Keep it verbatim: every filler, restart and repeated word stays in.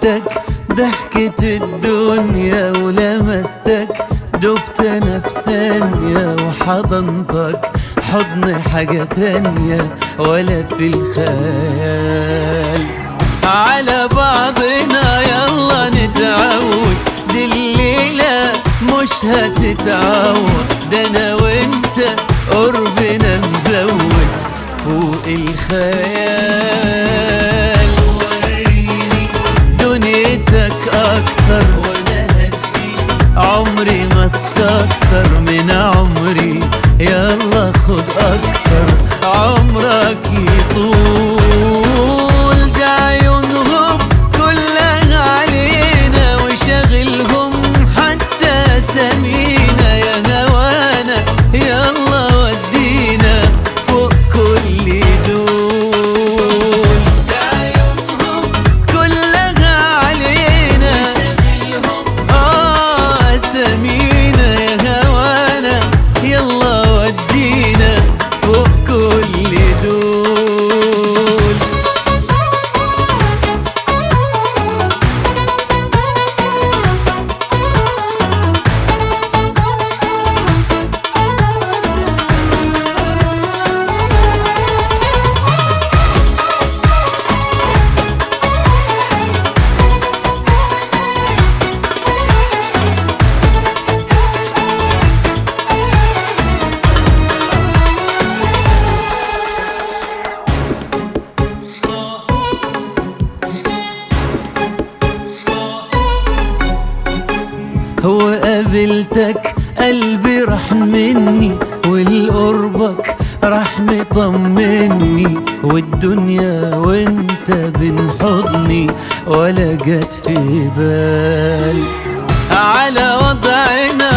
قابلتك ضحكة الدنيا ولمستك دبت نفسانية وحضنتك حضن حاجة تانية ولا في الخيال. على بعضنا يلا نتعود دي الليلة مش هتتعود، ده انا وانت قربنا مزود فوق الخيال. وريني دنيتك اكتر وانا هديك عمري ما استكتر من عمري، يلا خد اكتر عمرك يطول. ده عيونهم كلها علينا وشغلهم حتى سمينا، يا هوانا يلا ودينا فوق كل دول. ده عيونهم كلها علينا وشغلهم اه سمينا، يا هوانا يلا ودينا فوق كل دول. وقابلتك قلبي راح مني والقربك راح مطمني، والدنيا وانت بين حضني ولا جت في بال. على وضعنا